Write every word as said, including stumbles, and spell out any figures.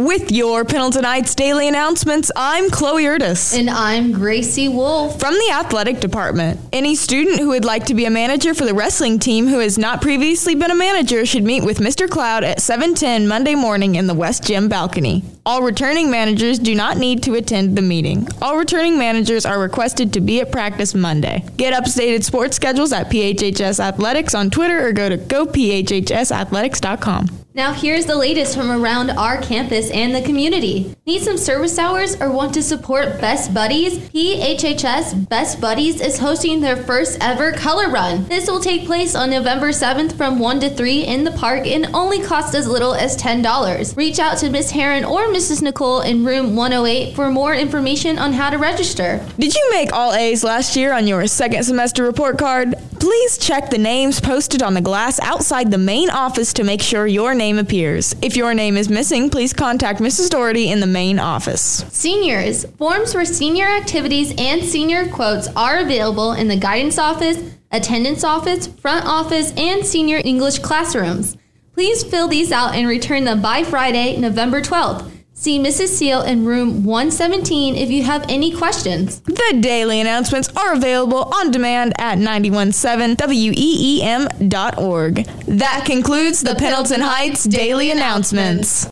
With your Pendleton Heights Daily Announcements, I'm Chloe Erdis. And I'm Gracie Wolf. From the Athletic Department, any student who would like to be a manager for the wrestling team who has not previously been a manager should meet with Mister Cloud at seven ten Monday morning in the West Gym balcony. All returning managers do not need to attend the meeting. All returning managers are requested to be at practice Monday. Get updated sports schedules at P H H S Athletics on Twitter or go to go p h h s athletics dot com. Now here's the latest from around our campus and the community. Need some service hours or want to support Best Buddies? P H H S Best Buddies is hosting their first ever color run. This will take place on November seventh from one to three in the park and only cost as little as ten dollars. Reach out to Miss Heron or Missus Nicole in room one oh eight for more information on how to register. Did you make all A's last year on your second semester report card? Please check the names posted on the glass outside the main office to make sure your name appears. If your name is missing, please contact Missus Doherty in the main office. Seniors, forms for senior activities and senior quotes are available in the guidance office, attendance office, front office, and senior English classrooms. Please fill these out and return them by Friday, November twelfth. See Missus Seal in room one seventeen if you have any questions. The daily announcements are available on demand at nine one seven W E E M dot org. That concludes the Pendleton Heights Daily Announcements.